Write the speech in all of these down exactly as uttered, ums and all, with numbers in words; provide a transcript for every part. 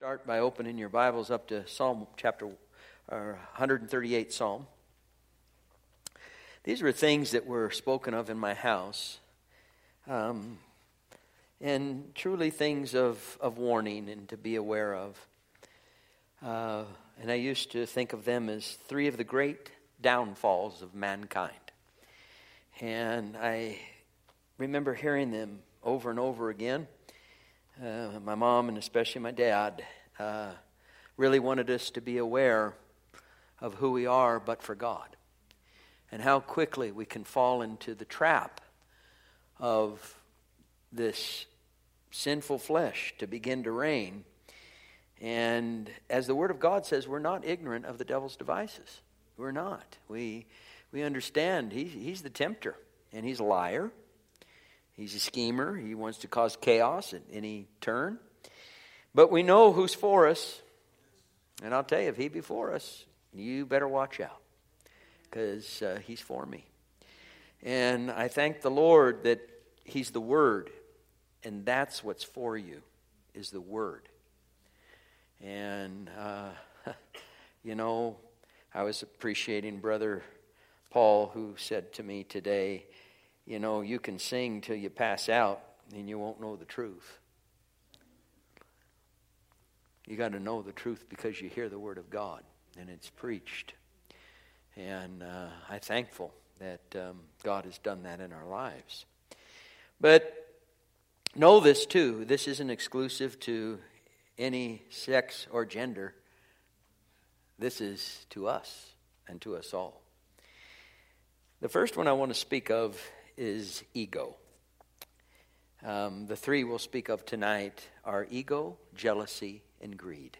Start by opening your Bibles up to Psalm chapter or one hundred thirty-eighth Psalm. These were things that were spoken of in my house, um, and truly things of, of warning and to be aware of. Uh, and I used to think of them as three of the great downfalls of mankind. And I remember hearing them over and over again. Uh, my mom and especially my dad uh, really wanted us to be aware of who we are but for God, and how quickly we can fall into the trap of this sinful flesh to begin to reign. And as the Word of God says, we're not ignorant of the devil's devices. We're not. We we understand he, he's the tempter, and he's a liar. He's a schemer. He wants to cause chaos at any turn. But we know who's for us. And I'll tell you, if he be for us, you better watch out, because uh, he's for me. And I thank the Lord that he's the Word. And that's what's for you, is the Word. And, uh, you know, I was appreciating Brother Paul, who said to me today, you know, you can sing till you pass out and you won't know the truth. You got to know the truth because you hear the Word of God and it's preached. And uh, I'm thankful that um, God has done that in our lives. But know this too, this isn't exclusive to any sex or gender. This is to us and to us all. The first one I want to speak of is ego. Um, the three we'll speak of tonight are ego, jealousy, and greed.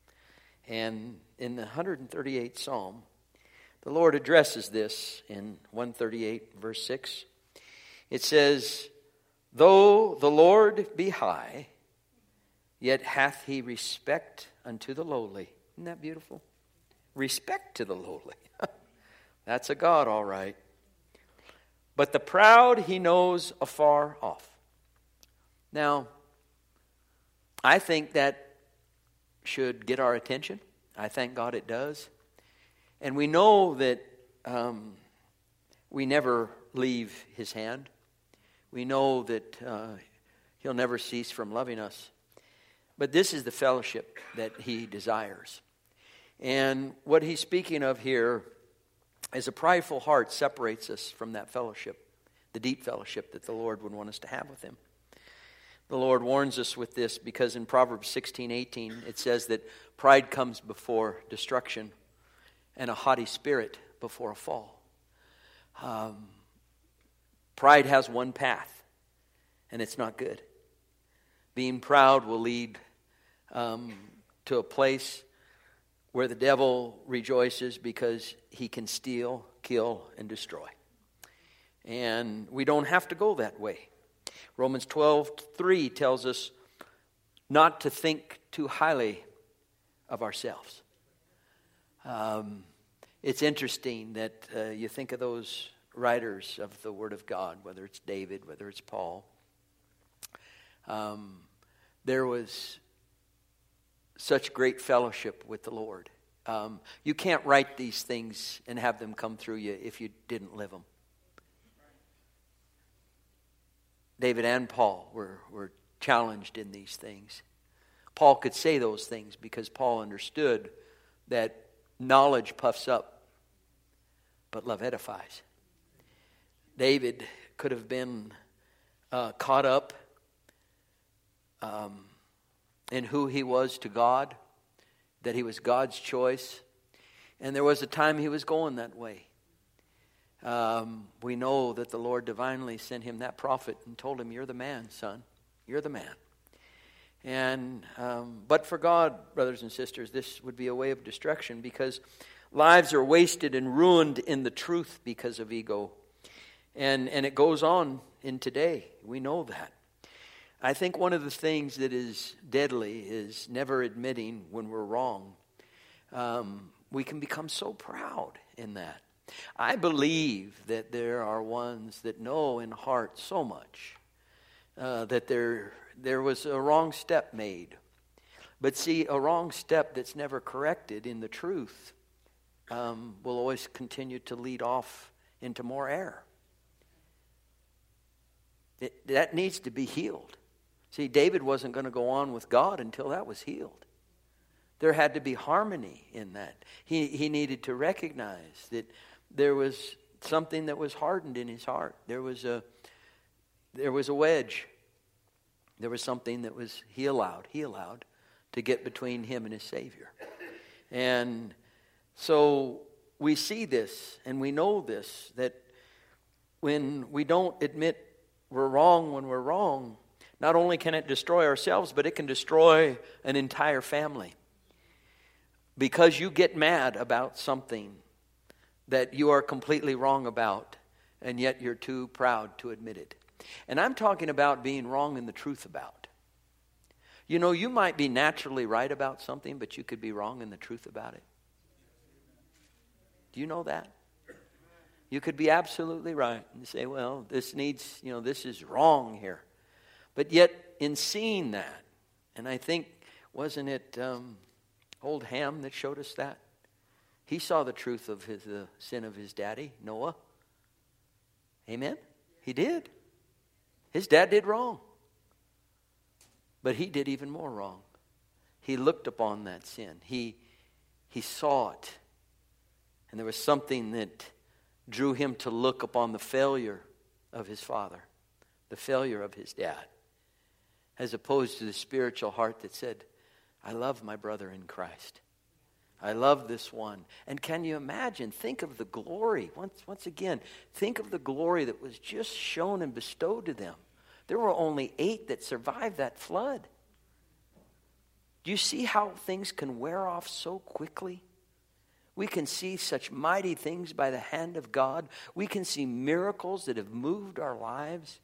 And in the one hundred thirty-eighth Psalm, the Lord addresses this in one thirty-eight verse six. It says, "Though the Lord be high, yet hath he respect unto the lowly." Isn't that beautiful? Respect to the lowly. That's a God, all right. "But the proud he knows afar off." Now, I think that should get our attention. I thank God it does. And we know that um, we never leave his hand. We know that uh, he'll never cease from loving us. But this is the fellowship that he desires. And what he's speaking of here is a prideful heart separates us from that fellowship, the deep fellowship that the Lord would want us to have with him. The Lord warns us with this because in Proverbs sixteen eighteen it says that pride comes before destruction and a haughty spirit before a fall. Um, pride has one path, and it's not good. Being proud will lead um, to a place where the devil rejoices because he can steal, kill, and destroy. And we don't have to go that way. Romans twelve three tells us not to think too highly of ourselves. Um, it's interesting that uh, you think of those writers of the Word of God, whether it's David, whether it's Paul. Um, there was such great fellowship with the Lord. Um, you can't write these things and have them come through you if you didn't live them. David and Paul were, were challenged in these things. Paul could say those things because Paul understood that knowledge puffs up, but love edifies. David could have been uh, caught up um, in who he was to God, that he was God's choice. And there was a time he was going that way. Um, we know that the Lord divinely sent him that prophet and told him, "You're the man, son. You're the man." And um, but for God, brothers and sisters, this would be a way of destruction, because lives are wasted and ruined in the truth because of ego. And, and it goes on in today. We know that. I think one of the things that is deadly is never admitting when we're wrong. Um, we can become so proud in that. I believe that there are ones that know in heart so much uh, that there there was a wrong step made. But see, a wrong step that's never corrected in the truth um, will always continue to lead off into more error. It, that needs to be healed. See, David wasn't going to go on with God until that was healed. There had to be harmony in that. He, he needed to recognize that there was something that was hardened in his heart. There was a, there was a wedge. There was something that was he allowed, he allowed to get between him and his Savior. And so we see this and we know this, that when we don't admit we're wrong when we're wrong, not only can it destroy ourselves, but it can destroy an entire family. Because you get mad about something that you are completely wrong about, and yet you're too proud to admit it. And I'm talking about being wrong in the truth about. You know, you might be naturally right about something, but you could be wrong in the truth about it. Do you know that? You could be absolutely right and say, well, this needs, you know, this is wrong here. But yet, in seeing that, and I think, wasn't it um, old Ham that showed us that? He saw the truth of his, the sin of his daddy, Noah. Amen? He did. His dad did wrong. But he did even more wrong. He looked upon that sin. He, he saw it. And there was something that drew him to look upon the failure of his father, the failure of his dad, as opposed to the spiritual heart that said, I love my brother in Christ. I love this one. And can you imagine, think of the glory, once, once again, think of the glory that was just shown and bestowed to them. There were only eight that survived that flood. Do you see how things can wear off so quickly? We can see such mighty things by the hand of God. We can see miracles that have moved our lives.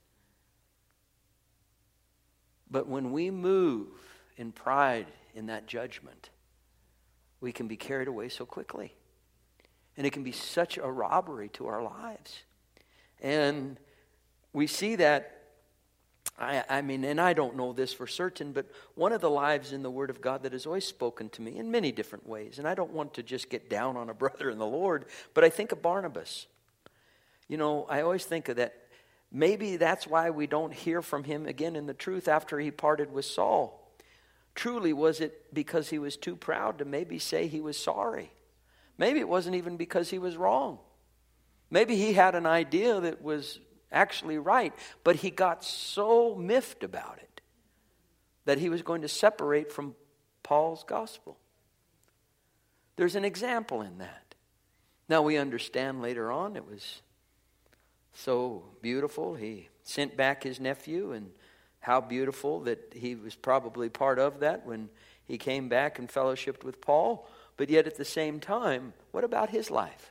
But when we move in pride in that judgment, we can be carried away so quickly. And it can be such a robbery to our lives. And we see that, I, I mean, and I don't know this for certain, but one of the lives in the Word of God that has always spoken to me in many different ways, and I don't want to just get down on a brother in the Lord, but I think of Barnabas. You know, I always think of that. Maybe that's why we don't hear from him again in the truth after he parted with Saul. Truly, was it because he was too proud to maybe say he was sorry? Maybe it wasn't even because he was wrong. Maybe he had an idea that was actually right, but he got so miffed about it that he was going to separate from Paul's gospel. There's an example in that. Now we understand later on it was so beautiful. He sent back his nephew, and how beautiful that he was probably part of that when he came back and fellowshiped with Paul. But yet at the same time, what about his life?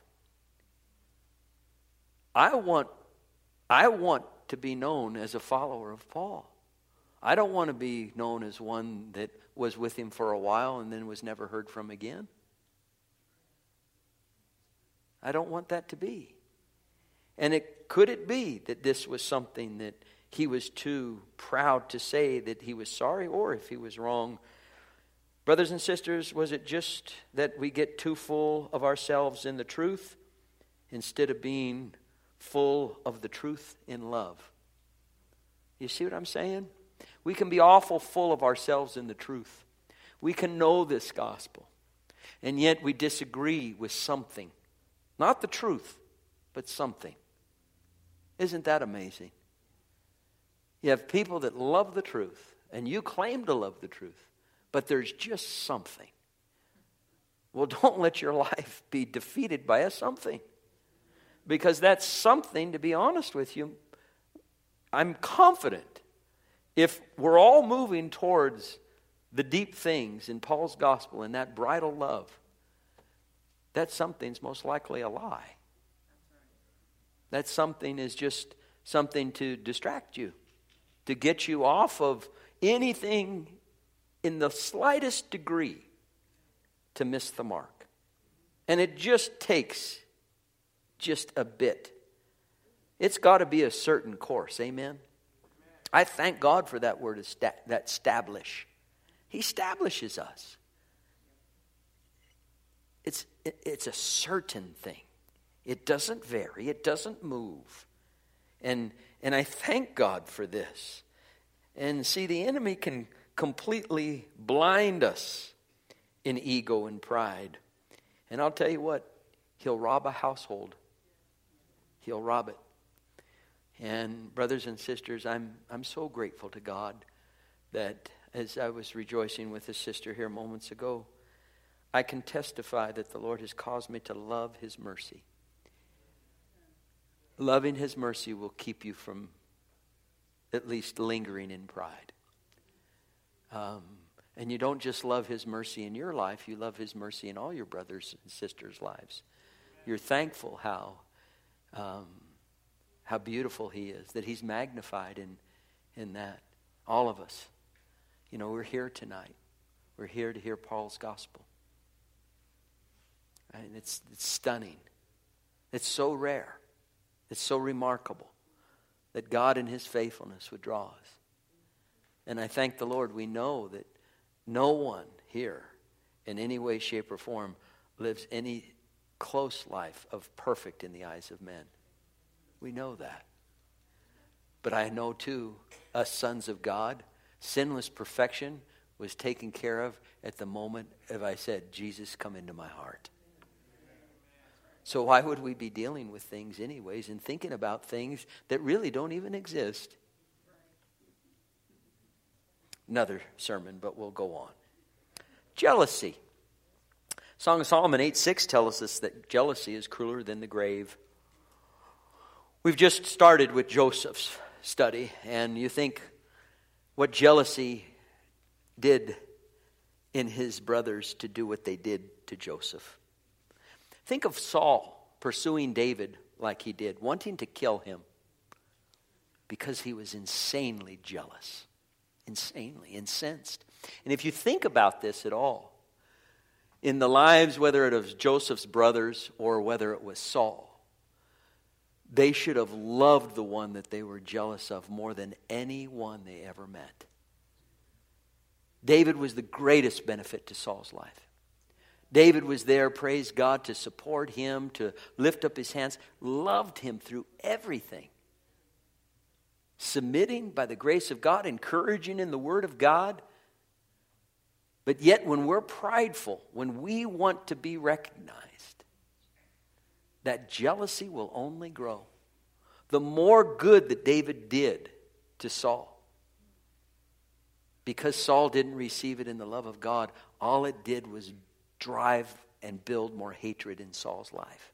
I want I want to be known as a follower of Paul. I don't want to be known as one that was with him for a while and then was never heard from again. I don't want that to be. And it could it be that this was something that he was too proud to say that he was sorry, or if he was wrong. Brothers and sisters, was it just that we get too full of ourselves in the truth instead of being full of the truth in love? You see what I'm saying? We can be awful full of ourselves in the truth. We can know this gospel, and yet we disagree with something. Not the truth, but something. Isn't that amazing? You have people that love the truth, and you claim to love the truth, but there's just something. Well, don't let your life be defeated by a something. Because that's something, to be honest with you, I'm confident if we're all moving towards the deep things in Paul's gospel and that bridal love, that something's most likely a lie. That something is just something to distract you, to get you off of anything in the slightest degree to miss the mark. And it just takes just a bit. It's got to be a certain course, amen? I thank God for that word, that establish. He establishes us. It's, it's a certain thing. It doesn't vary. It doesn't move. And, and I thank God for this. And see, the enemy can completely blind us in ego and pride. And I'll tell you what, he'll rob a household. He'll rob it. And brothers and sisters, I'm I'm so grateful to God that as I was rejoicing with a sister here moments ago, I can testify that the Lord has caused me to love His mercy. Loving His mercy will keep you from at least lingering in pride. Um, and you don't just love His mercy in your life, you love His mercy in all your brothers and sisters' lives. You're thankful how um, how beautiful He is, that He's magnified in, in that. All of us. You know, we're here tonight. We're here to hear Paul's gospel. And it's, it's stunning. It's so rare. It's so remarkable that God in His faithfulness would draw us. And I thank the Lord, we know that no one here in any way, shape, or form lives any close life of perfect in the eyes of men. We know that. But I know too, us sons of God, sinless perfection was taken care of at the moment of I said, Jesus, come into my heart. So why would we be dealing with things anyways and thinking about things that really don't even exist? Another sermon, but we'll go on. Jealousy. Song of Solomon eight six tells us that jealousy is crueler than the grave. We've just started with Joseph's study, and you think what jealousy did in his brothers to do what they did to Joseph. Think of Saul pursuing David like he did, wanting to kill him because he was insanely jealous, insanely incensed. And if you think about this at all, in the lives, whether it was Joseph's brothers or whether it was Saul, they should have loved the one that they were jealous of more than anyone they ever met. David was the greatest benefit to Saul's life. David was there, praise God, to support him, to lift up his hands, loved him through everything. Submitting by the grace of God, encouraging in the Word of God. But yet when we're prideful, when we want to be recognized, that jealousy will only grow. The more good that David did to Saul, because Saul didn't receive it in the love of God, all it did was drive and build more hatred in Saul's life.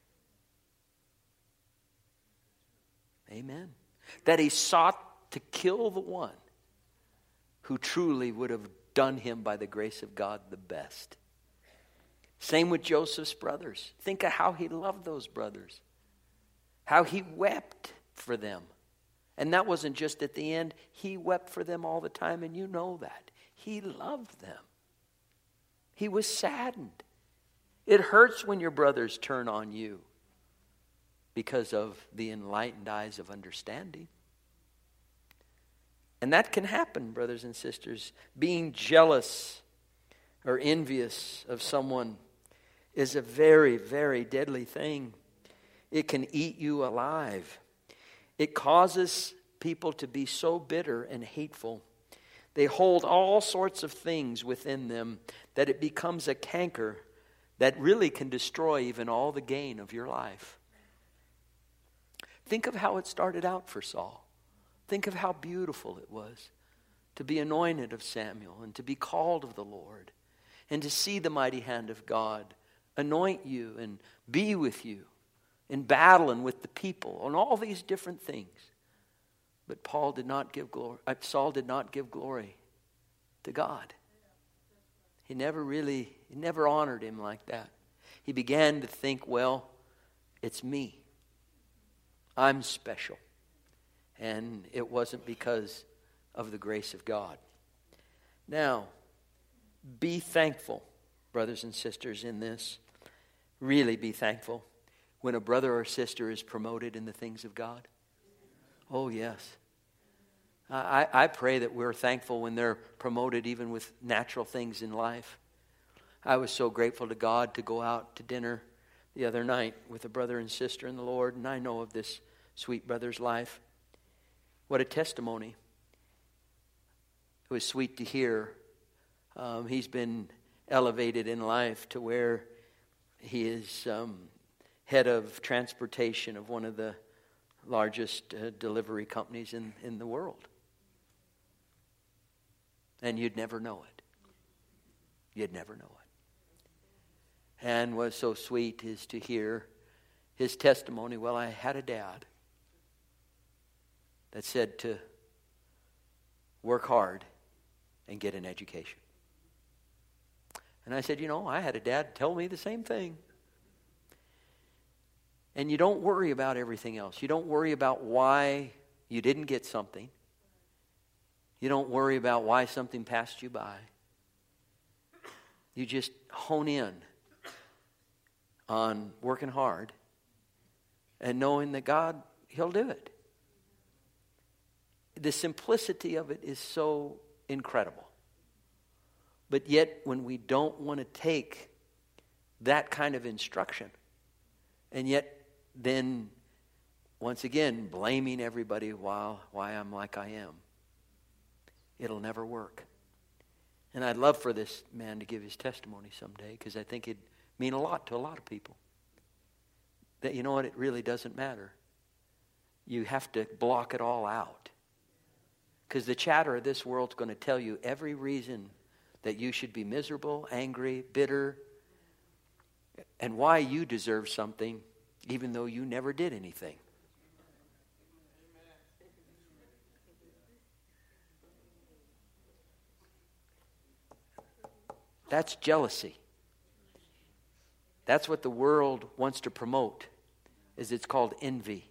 Amen. That he sought to kill the one who truly would have done him by the grace of God the best. Same with Joseph's brothers. Think of how he loved those brothers. How he wept for them. And that wasn't just at the end. He wept for them all the time, and you know that. He loved them. He was saddened. It hurts when your brothers turn on you because of the enlightened eyes of understanding. And that can happen, brothers and sisters. Being jealous or envious of someone is a very, very deadly thing. It can eat you alive. It causes people to be so bitter and hateful. They hold all sorts of things within them that it becomes a canker that really can destroy even all the gain of your life. Think of how it started out for Saul. Think of how beautiful it was to be anointed of Samuel and to be called of the Lord and to see the mighty hand of God anoint you and be with you in battle and with the people and all these different things. But Paul did not give glory. Saul did not give glory to God. He never really, he never honored him like that. He began to think, well, it's me. I'm special. And it wasn't because of the grace of God. Now, be thankful, brothers and sisters, in this. Really be thankful when a brother or sister is promoted in the things of God. Oh, yes. I, I pray that we're thankful when they're promoted even with natural things in life. I was so grateful to God to go out to dinner the other night with a brother and sister in the Lord, and I know of this sweet brother's life. What a testimony. It was sweet to hear. Um, he's been elevated in life to where he is um, head of transportation of one of the largest uh, delivery companies in, in the world. And you'd never know it. You'd never know it. And what's so sweet is to hear his testimony. Well, I had a dad that said to work hard and get an education. And I said, you know, I had a dad tell me the same thing. And you don't worry about everything else. You don't worry about why you didn't get something. You don't worry about why something passed you by. You just hone in on working hard and knowing that God, He'll do it. The simplicity of it is so incredible. But yet, when we don't want to take that kind of instruction, and yet then, once again, blaming everybody while, why I'm like I am, it'll never work. And I'd love for this man to give his testimony someday, because I think it'd mean a lot to a lot of people. That, you know what, it really doesn't matter. You have to block it all out. Because the chatter of this world's going to tell you every reason that you should be miserable, angry, bitter, and why you deserve something even though you never did anything. That's jealousy. That's what the world wants to promote, is it's called envy.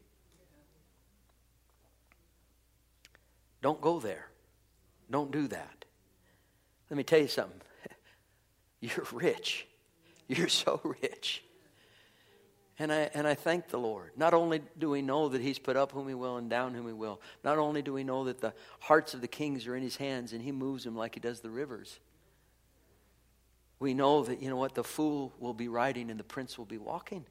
Don't go there. Don't do that. Let me tell you something. You're rich. You're so rich. And I and I thank the Lord. Not only do we know that He's put up whom He will and down whom He will. Not only do we know that the hearts of the kings are in His hands and He moves them like He does the rivers. We know that, you know what, the fool will be riding and the prince will be walking.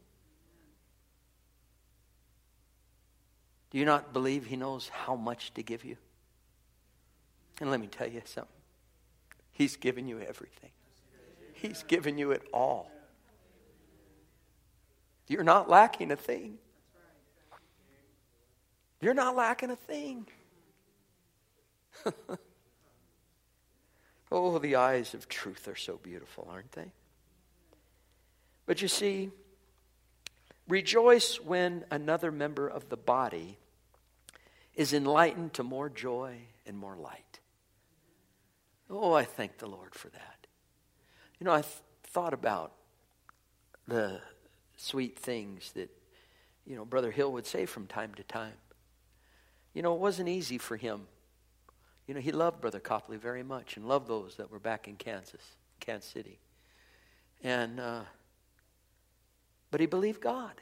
Do you not believe He knows how much to give you? And let me tell you something. He's given you everything. He's given you it all. You're not lacking a thing. You're not lacking a thing. Oh, the eyes of truth are so beautiful, aren't they? But you see, rejoice when another member of the body is enlightened to more joy and more light. Oh, I thank the Lord for that. You know, I th- thought about the sweet things that, you know, Brother Hill would say from time to time. You know, it wasn't easy for him. You know, he loved Brother Copley very much and loved those that were back in Kansas, Kansas City. And, uh, but he believed God.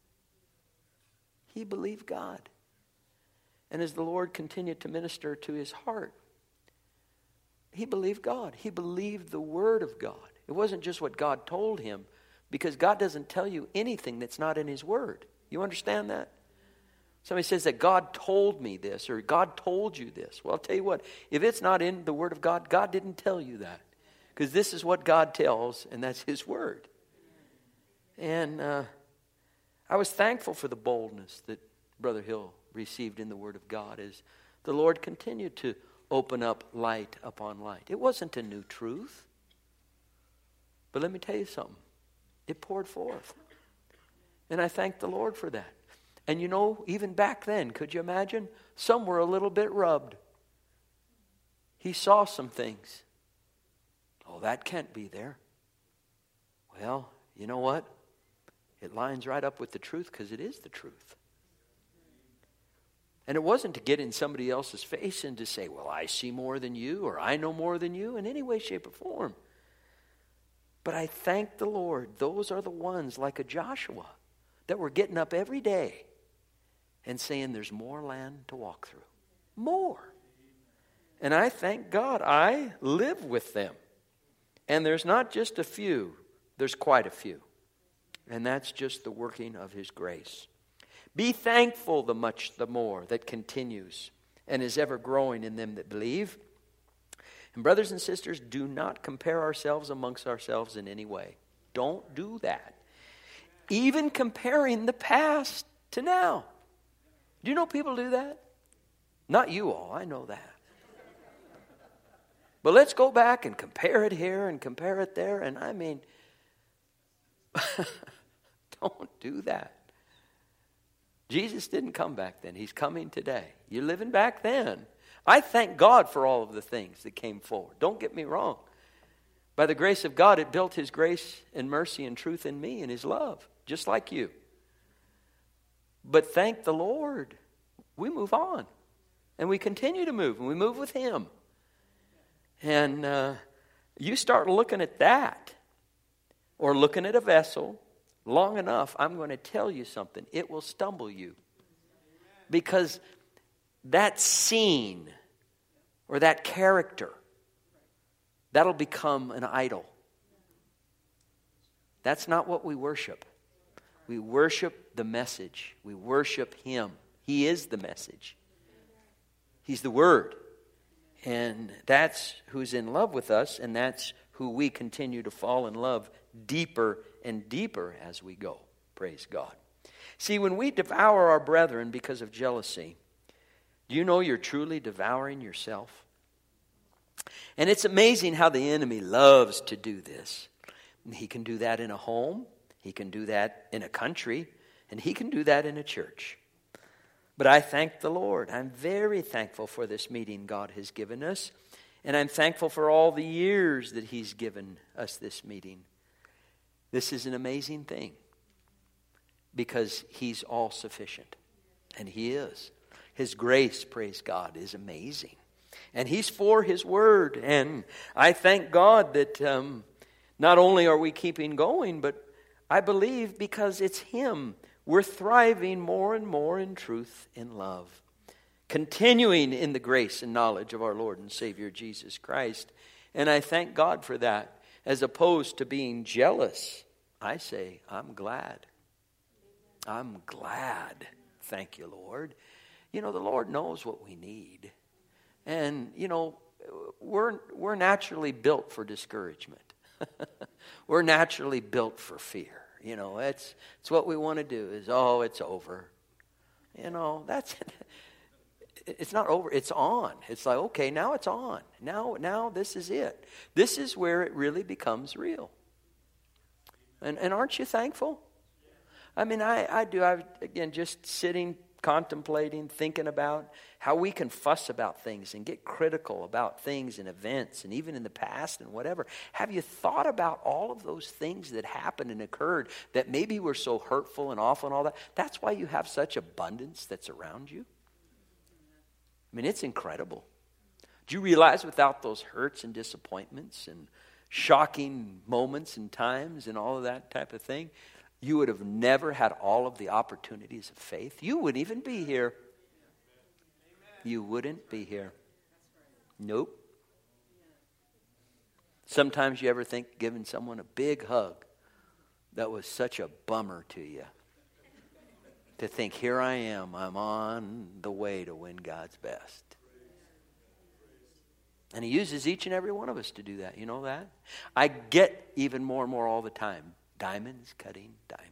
He believed God. And as the Lord continued to minister to his heart, he believed God. He believed the Word of God. It wasn't just what God told him, because God doesn't tell you anything that's not in His Word. You understand that? Somebody says that God told me this, or God told you this. Well, I'll tell you what, if it's not in the Word of God, God didn't tell you that. Because this is what God tells, and that's His Word. And uh, I was thankful for the boldness that Brother Hill received in the Word of God as the Lord continued to open up light upon light. It wasn't a new truth. But let me tell you something. It poured forth. And I thank the Lord for that. And you know, even back then, could you imagine? Some were a little bit rubbed. He saw some things. Oh, that can't be there. Well, you know what? It lines right up with the truth because it is the truth. And it wasn't to get in somebody else's face and to say, well, I see more than you, or I know more than you in any way, shape, or form. But I thank the Lord. Those are the ones like a Joshua that were getting up every day and saying there's more land to walk through. More. And I thank God I live with them. And there's not just a few, there's quite a few. And that's just the working of His grace. Be thankful the much the more that continues and is ever growing in them that believe. And brothers and sisters, do not compare ourselves amongst ourselves in any way. Don't do that. Even comparing the past to now. Do you know people do that? Not you all, I know that. But let's go back and compare it here and compare it there. And I mean, don't do that. Jesus didn't come back then. He's coming today. You're living back then. I thank God for all of the things that came forward. Don't get me wrong. By the grace of God, it built His grace and mercy and truth in me and His love, just like you. But thank the Lord, we move on. And we continue to move, and we move with Him. And uh, you start looking at that, or looking at a vessel, long enough, I'm going to tell you something. It will stumble you. Because that scene, or that character, that'll become an idol. That's not what we worship. We worship the message. We worship Him. He is the message. He's the Word. And that's who's in love with us, and that's who we continue to fall in love deeper and deeper as we go. Praise God. See, when we devour our brethren because of jealousy, do you know you're truly devouring yourself? And it's amazing how the enemy loves to do this. He can do that in a home, he can do that in a country, and he can do that in a church. But I thank the Lord. I'm very thankful for this meeting God has given us. And I'm thankful for all the years that He's given us this meeting. This is an amazing thing. Because He's all sufficient. And He is. His grace, praise God, is amazing. And He's for His Word. And I thank God that um, not only are we keeping going, but I believe because it's Him, we're thriving more and more in truth, in love. Continuing in the grace and knowledge of our Lord and Savior Jesus Christ. And I thank God for that. As opposed to being jealous, I say, I'm glad. I'm glad. Thank you, Lord. You know, the Lord knows what we need. And, you know, we're, we're naturally built for discouragement. We're naturally built for fear. You know, it's it's what we want to do is, oh, it's over. You know, that's, it's not over, it's on. It's like, okay, now it's on. Now, now this is it. This is where it really becomes real. And and aren't you thankful? I mean, I, I do. I again, just sitting, contemplating, thinking about how we can fuss about things and get critical about things and events and even in the past and whatever. Have you thought about all of those things that happened and occurred that maybe were so hurtful and awful and all that? That's why you have such abundance that's around you. I mean, it's incredible. Do you realize without those hurts and disappointments and shocking moments and times and all of that type of thing, you would have never had all of the opportunities of faith? You wouldn't even be here. You wouldn't be here. Nope. Sometimes you ever think giving someone a big hug that was such a bummer to you. To think, here I am, I'm on the way to win God's best. And He uses each and every one of us to do that. You know that? I get even more and more all the time. Diamonds cutting diamonds.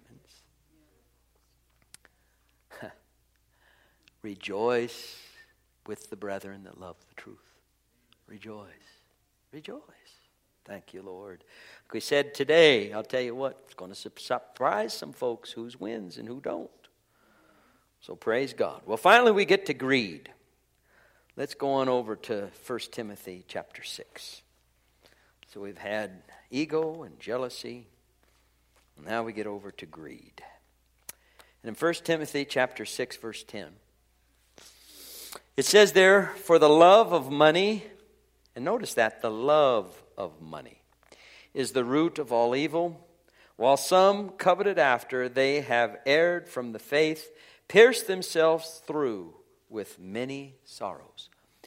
Rejoice with the brethren that love the truth. Rejoice. Rejoice. Thank you, Lord. Like we said today, I'll tell you what, it's going to surprise some folks who wins and who don't. So praise God. Well, finally we get to greed. Let's go on over to First Timothy chapter six. So we've had ego and jealousy. Now we get over to greed. And in First Timothy chapter six, verse ten, it says there, for the love of money, and notice that, the love of money is the root of all evil, while some coveted after, they have erred from the faith, pierced themselves through with many sorrows.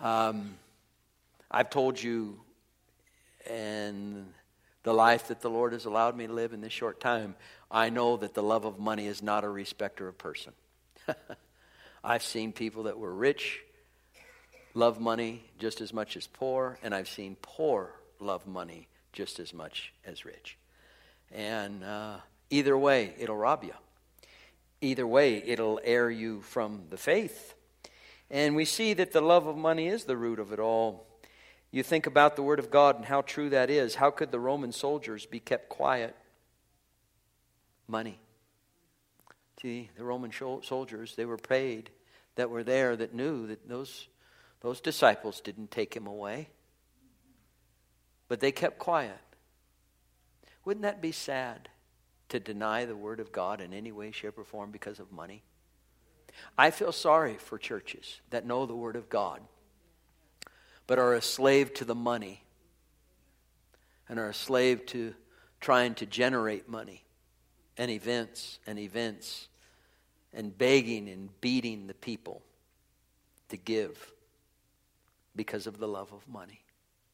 Um, I've told you, and the life that the Lord has allowed me to live in this short time, I know that the love of money is not a respecter of person. I've seen people that were rich love money just as much as poor, and I've seen poor love money just as much as rich. And uh, either way, it'll rob you. Either way, it'll err you from the faith. And we see that the love of money is the root of it all. You think about the Word of God and how true that is. How could the Roman soldiers be kept quiet? Money. See, the Roman soldiers, they were paid, that were there, that knew that those, those disciples didn't take him away. But they kept quiet. Wouldn't that be sad, to deny the Word of God in any way, shape, or form because of money? I feel sorry for churches that know the Word of God, but are a slave to the money and are a slave to trying to generate money and events and events and begging and beating the people to give because of the love of money.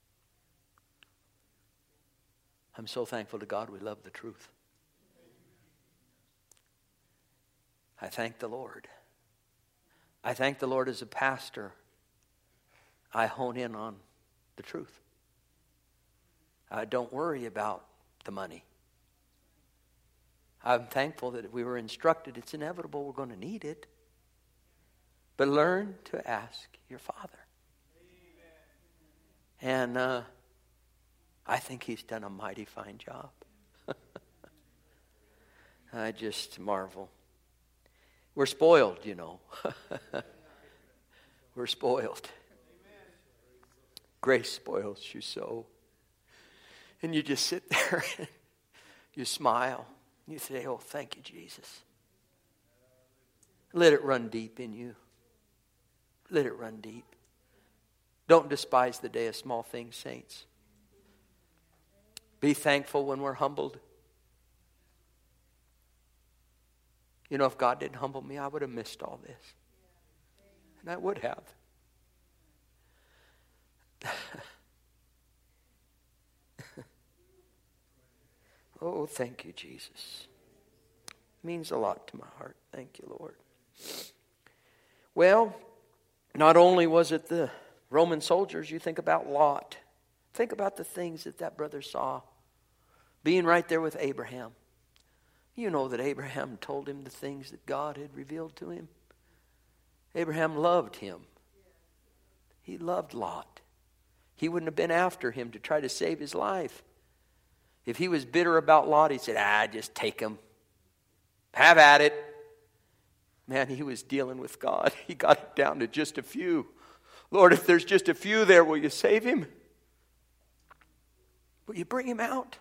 I'm so thankful to God we love the truth. I thank the Lord. I thank the Lord as a pastor. I hone in on the truth. I don't worry about the money. I'm thankful that we were instructed it's inevitable, we're going to need it. But learn to ask your Father. And uh, I think He's done a mighty fine job. I just marvel. We're spoiled, you know. We're spoiled. Grace spoils you so. And you just sit there and you smile. You say, oh, thank you, Jesus. Let it run deep in you. Let it run deep. Don't despise the day of small things, saints. Be thankful when we're humbled. You know, if God didn't humble me, I would have missed all this. And I would have. Oh, thank you, Jesus. It means a lot to my heart. Thank you, Lord. Well, not only was it the Roman soldiers, you think about Lot. Think about the things that that brother saw. Being right there with Abraham. You know that Abraham told him the things that God had revealed to him. Abraham loved him. He loved Lot. He wouldn't have been after him to try to save his life. If he was bitter about Lot, he said, ah, just take him. Have at it. Man, he was dealing with God. He got it down to just a few. Lord, if there's just a few there, will you save him? Will you bring him out?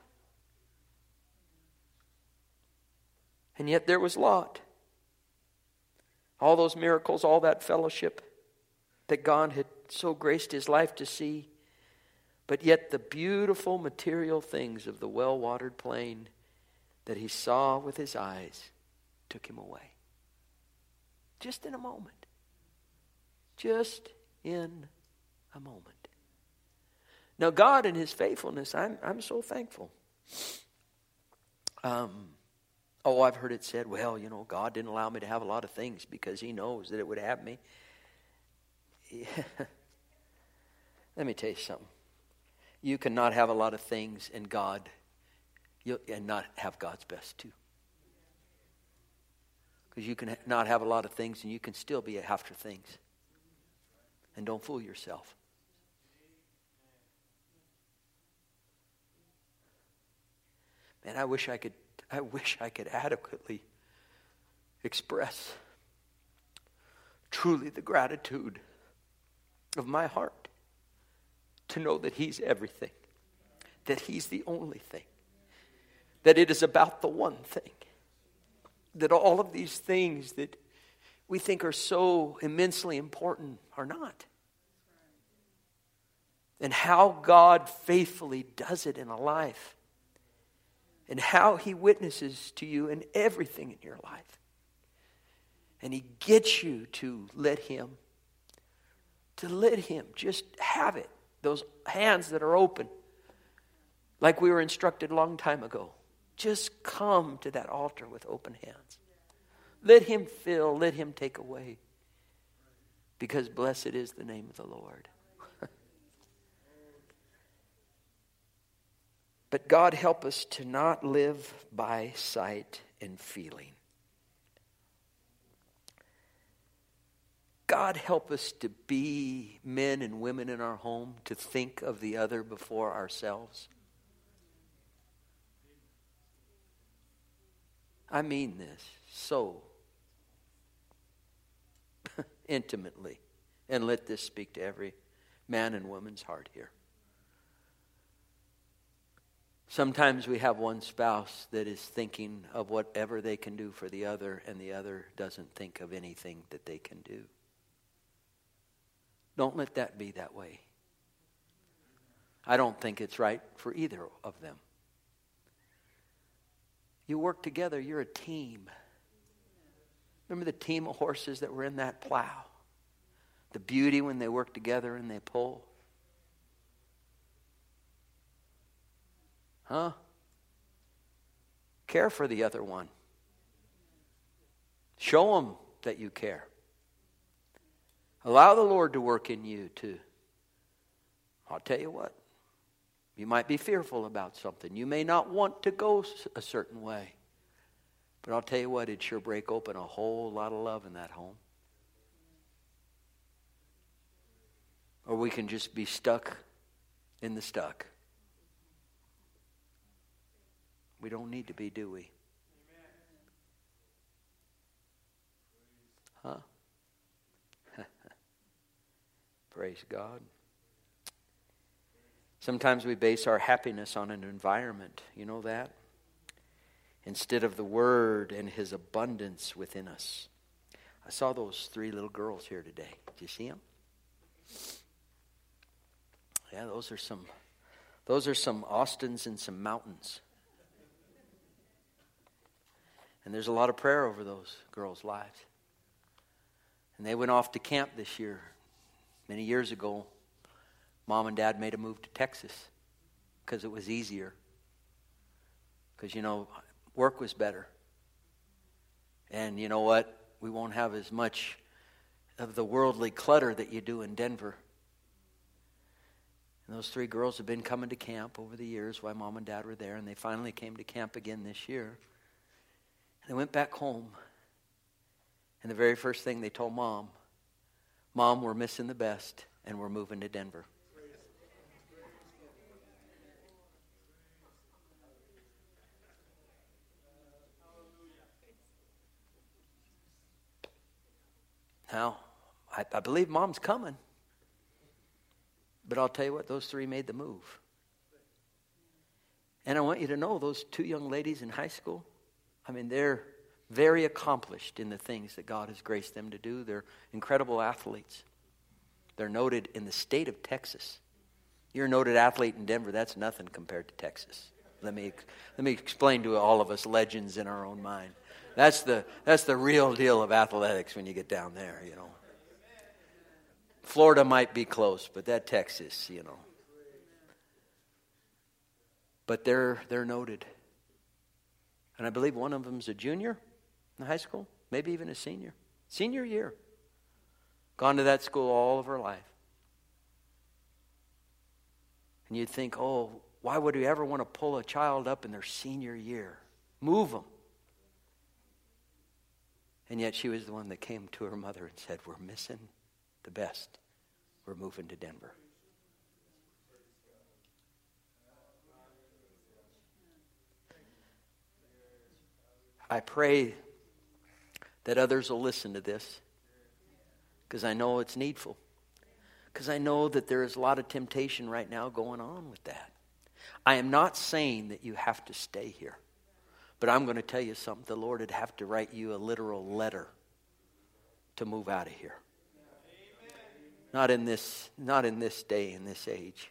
And yet there was Lot. All those miracles, all that fellowship that God had so graced his life to see. But yet the beautiful material things of the well-watered plain that he saw with his eyes took him away. Just in a moment. Just in a moment. Now God in His faithfulness, I'm, I'm so thankful. Um, oh, I've heard it said, well, you know, God didn't allow me to have a lot of things because He knows that it would have me. Yeah. Let me tell you something. You cannot have a lot of things in God and not have God's best too. Because you can not have a lot of things and you can still be after things. And don't fool yourself. Man, I wish I could I wish I could adequately express truly the gratitude of my heart to know that He's everything, that He's the only thing, that it is about the one thing, that all of these things that we think are so immensely important are not. And how God faithfully does it in a life, and how He witnesses to you in everything in your life. And He gets you to let Him to let Him just have it. Those hands that are open, like we were instructed a long time ago. Just come to that altar with open hands. Let Him fill, let Him take away. Because blessed is the name of the Lord. But God help us to not live by sight and feeling. God help us to be men and women in our home, to think of the other before ourselves. I mean this so intimately. And let this speak to every man and woman's heart here. Sometimes we have one spouse that is thinking of whatever they can do for the other, and the other doesn't think of anything that they can do. Don't let that be that way. I don't think it's right for either of them. You work together, you're a team. Remember the team of horses that were in that plow? The beauty when they work together and they pull. Huh? Care for the other one. Show them that you care. Allow the Lord to work in you too. I'll tell you what. You might be fearful about something. You may not want to go a certain way. But I'll tell you what, it'd sure break open a whole lot of love in that home. Or we can just be stuck in the stuck. We don't need to be, do we? Huh? Praise God. Sometimes we base our happiness on an environment. You know that? Instead of the Word and His abundance within us. I saw those three little girls here today. Did you see them? Yeah, those are some, those are some Austins and some mountains. And there's a lot of prayer over those girls' lives. And they went off to camp this year. Many years ago, Mom and Dad made a move to Texas because it was easier. Because, you know, work was better. And you know what? We won't have as much of the worldly clutter that you do in Denver. And those three girls have been coming to camp over the years while Mom and Dad were there. And they finally came to camp again this year. And they went back home. And the very first thing they told Mom, Mom, we're missing the best and we're moving to Denver. Now, I, I believe Mom's coming. But I'll tell you what, those three made the move. And I want you to know those two young ladies in high school, I mean, they're very accomplished in the things that God has graced them to do. They're incredible athletes. They're noted in the state of Texas. You're a noted athlete in Denver, that's nothing compared to Texas. Let me let me explain to all of us legends in our own mind. That's the that's the real deal of athletics when you get down there, you know. Florida might be close, but that Texas, you know. But they're they're noted. And I believe one of them's a junior in high school, maybe even a senior. Senior year. Gone to that school all of her life. And you'd think, oh, why would we ever want to pull a child up in their senior year? Move them. And yet she was the one that came to her mother and said, we're missing the best. We're moving to Denver. I pray that others will listen to this because I know it's needful. Because I know that there is a lot of temptation right now going on with that. I am not saying that you have to stay here. But I'm going to tell you something. The Lord would have to write you a literal letter to move out of here. Not in this, not in this day, in this age.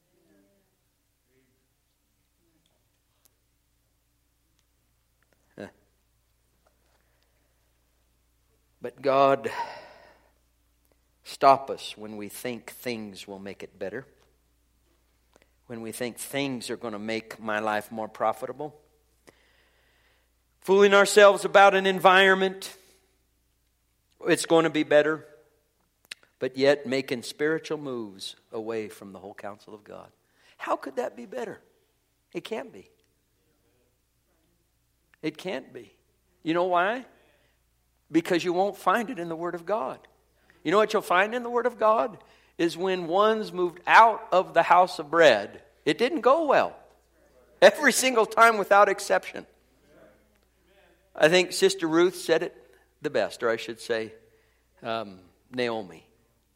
Huh. But God stop us when we think things will make it better, when we think things are going to make my life more profitable. Fooling ourselves about an environment, it's going to be better, but yet making spiritual moves away from the whole counsel of God. How could that be better? It can't be. It can't be. You know why? Because you won't find it in the Word of God. You know what you'll find in the Word of God? Is when one's moved out of the house of bread, it didn't go well. Every single time without exception. I think Sister Ruth said it the best, or I should say um, Naomi.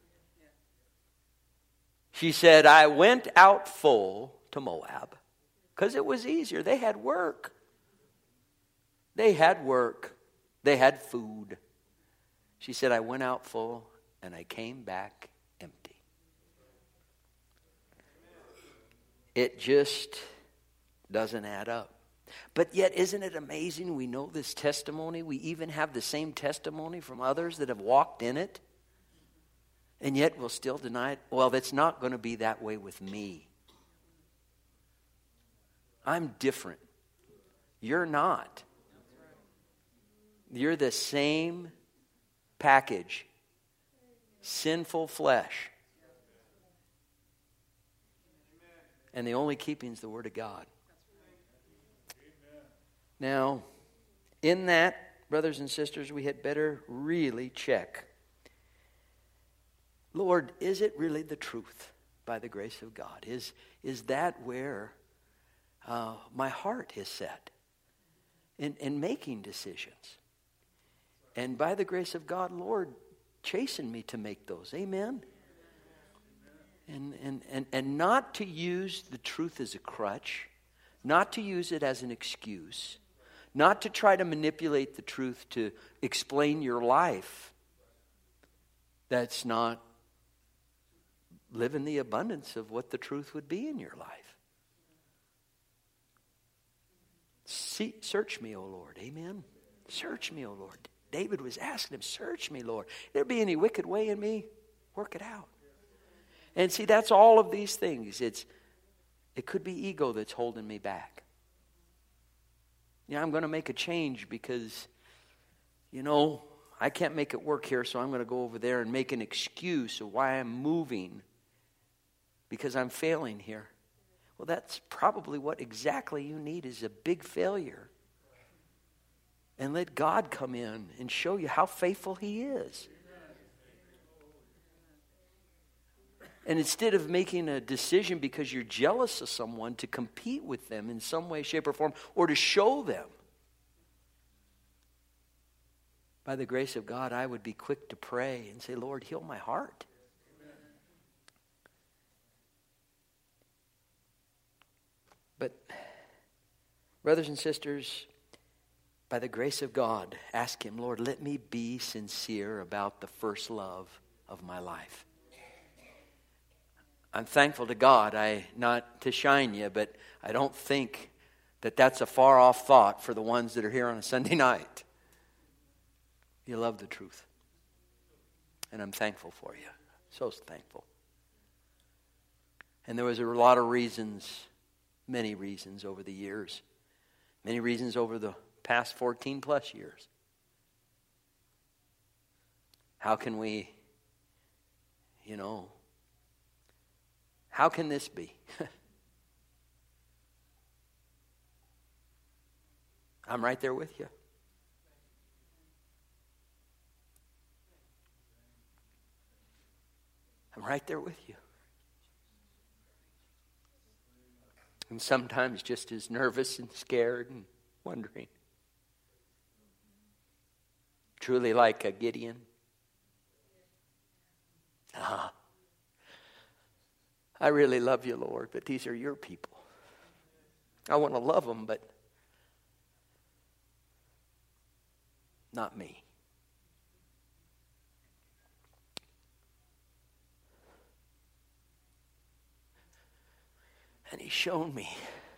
She said, I went out full to Moab because it was easier. They had work. They had work. They had food. She said, I went out full and I came back empty. It just doesn't add up. But yet, isn't it amazing we know this testimony? We even have the same testimony from others that have walked in it. And yet we'll still deny it. Well, it's not going to be that way with me. I'm different. You're not. You're the same package. Sinful flesh. And the only keeping is the Word of God. Now, in that, brothers and sisters, we had better really check. Lord, is it really the truth by the grace of God? Is, is that where uh, my heart is set in, in making decisions? And by the grace of God, Lord, chasten me to make those. Amen? And, and, and, and not to use the truth as a crutch, not to use it as an excuse, not to try to manipulate the truth to explain your life. That's not living the abundance of what the truth would be in your life. See, search me, O Lord. Amen. Search me, O Lord. David was asking him, search me, Lord. If there be any wicked way in me, work it out. And see, that's all of these things. It's it could be ego that's holding me back. Yeah, I'm going to make a change because, you know, I can't make it work here, so I'm going to go over there and make an excuse of why I'm moving because I'm failing here. Well, that's probably what exactly you need is a big failure. And let God come in and show you how faithful He is. And instead of making a decision because you're jealous of someone to compete with them in some way, shape, or form, or to show them, by the grace of God, I would be quick to pray and say, Lord, heal my heart. But, brothers and sisters, by the grace of God, ask Him, Lord, let me be sincere about the first love of my life. I'm thankful to God, I not to shine you, but I don't think that that's a far off thought for the ones that are here on a Sunday night. You love the truth. And I'm thankful for you. So thankful. And there was a lot of reasons, many reasons over the years. Many reasons over the past fourteen plus years. How can we, you know, how can this be? I'm right there with you. I'm right there with you. And sometimes just as nervous and scared and wondering. Truly like a Gideon. Ah. I really love you, Lord, but these are your people. I want to love them, but not me. And He's shown me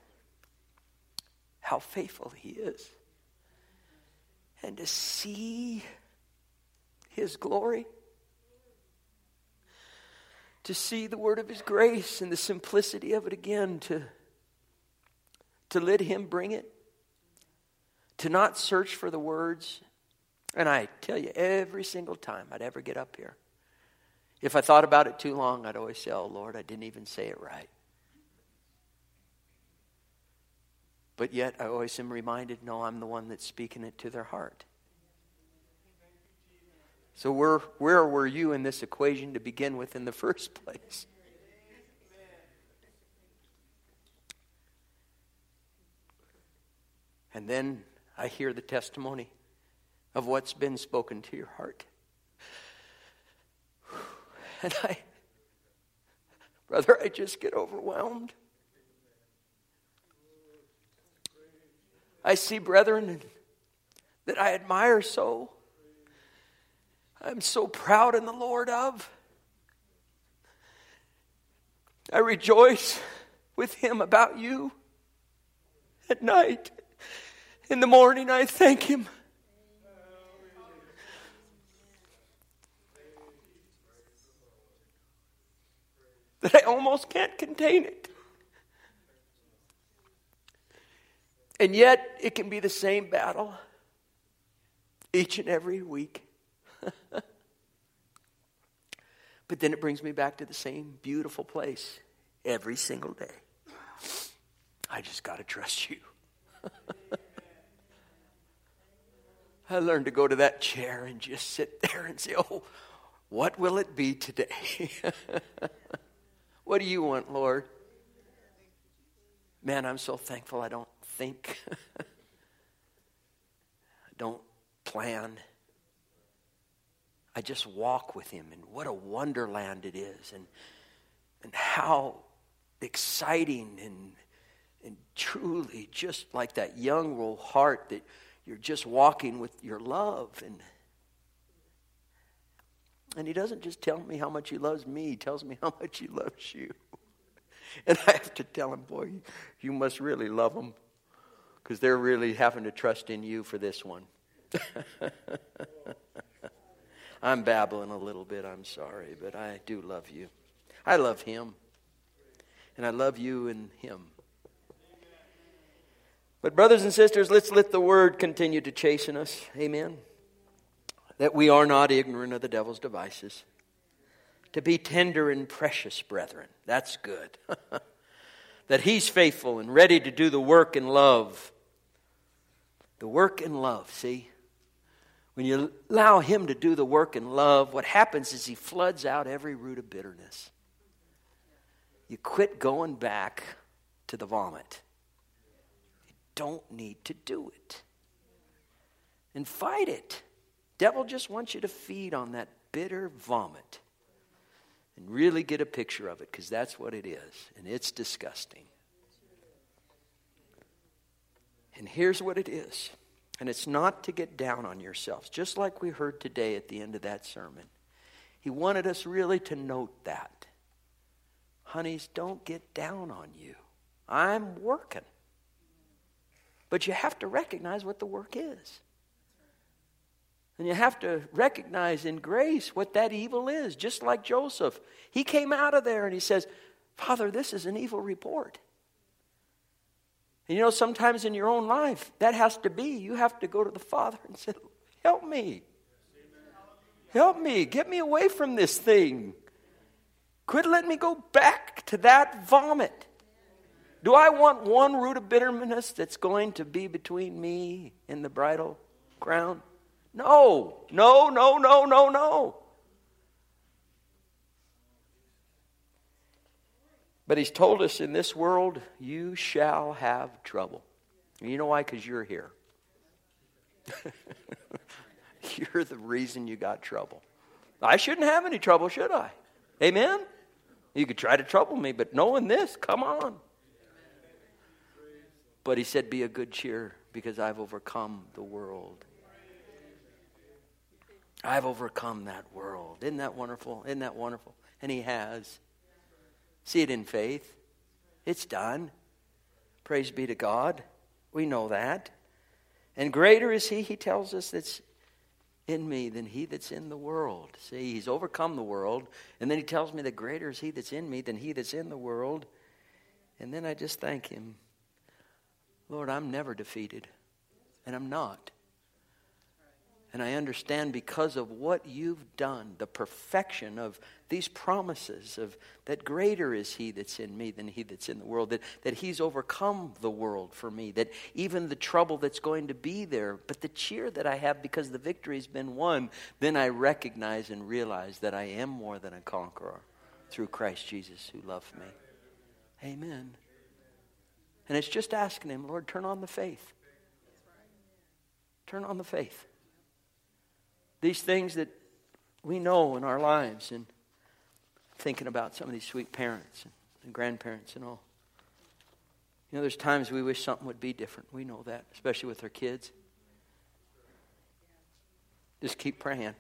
how faithful He is. And to see His glory to see the word of His grace and the simplicity of it again, to, to let Him bring it, to not search for the words. And I tell you, every single time I'd ever get up here, if I thought about it too long, I'd always say, oh Lord, I didn't even say it right. But yet I always am reminded, no, I'm the one that's speaking it to their heart. So where, where were you in this equation to begin with in the first place? And then I hear the testimony of what's been spoken to your heart. And I, brother, I just get overwhelmed. I see brethren that I admire so. I'm so proud in the Lord of. I rejoice with Him about you at night. In the morning, I thank Him. That I almost can't contain it. And yet, it can be the same battle each and every week. But then it brings me back to the same beautiful place every single day. I just got to trust you. I learned to go to that chair and just sit there and say, oh, what will it be today? What do you want, Lord? Man, I'm so thankful I don't think. I don't plan. I just walk with Him, and what a wonderland it is, and and how exciting and and truly just like that young little heart that you're just walking with your love. And and He doesn't just tell me how much He loves me, He tells me how much He loves you. And I have to tell Him, boy, you must really love them, because they're really having to trust in you for this one. I'm babbling a little bit, I'm sorry, but I do love you. I love Him. And I love you and Him. But brothers and sisters, let's let the word continue to chasten us. Amen. That we are not ignorant of the devil's devices. To be tender and precious, brethren. That's good. That He's faithful and ready to do the work in love. The work in love, see? When you allow Him to do the work in love, what happens is He floods out every root of bitterness. You quit going back to the vomit. You don't need to do it. And fight it. Devil just wants you to feed on that bitter vomit. And really get a picture of it, because that's what it is. And it's disgusting. And here's what it is. And it's not to get down on yourselves. Just like we heard today at the end of that sermon. He wanted us really to note that. Honeys, don't get down on you. I'm working. But you have to recognize what the work is. And you have to recognize in grace what that evil is. Just like Joseph. He came out of there and he says, Father, this is an evil report. And you know, sometimes in your own life, that has to be. You have to go to the Father and say, help me. Help me. Get me away from this thing. Quit letting me go back to that vomit. Do I want one root of bitterness that's going to be between me and the bridal crown? No. No, no, no, no, no. But He's told us in this world, you shall have trouble. And you know why? Because you're here. You're the reason you got trouble. I shouldn't have any trouble, should I? Amen? You could try to trouble me, but knowing this, come on. But He said, be of good cheer, because I've overcome the world. I've overcome that world. Isn't that wonderful? Isn't that wonderful? And He has. See it in faith. It's done. Praise be to God. We know that. And greater is He, He tells us, that's in me than he that's in the world. See, he's overcome the world. And then he tells me that greater is he that's in me than he that's in the world. And then I just thank him. Lord, I'm never defeated. And I'm not. And I understand because of what you've done, the perfection of these promises of that greater is he that's in me than he that's in the world, that, that he's overcome the world for me, that even the trouble that's going to be there, but the cheer that I have because the victory's been won, then I recognize and realize that I am more than a conqueror through Christ Jesus who loved me. Amen. And it's just asking him, Lord, turn on the faith. Turn on the faith. These things that we know in our lives, and thinking about some of these sweet parents and, and grandparents and all. You know, there's times we wish something would be different. We know that, especially with our kids. Just keep praying.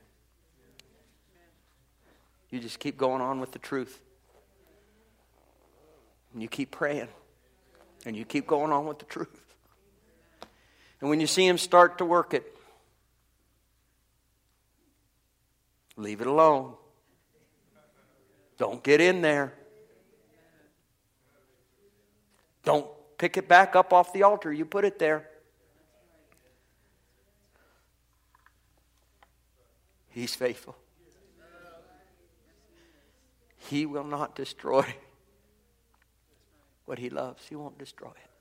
You just keep going on with the truth. And you keep praying. And you keep going on with the truth. And when you see him start to work it, leave it alone. Don't get in there. Don't pick it back up off the altar. You put it there. He's faithful. He will not destroy what he loves. He won't destroy it.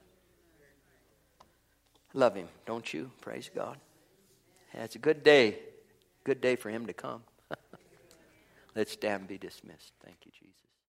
Love him, don't you? Praise God. Yeah, it's a good day. Good day for him to come. Let's stand and be dismissed. Thank you, Jesus.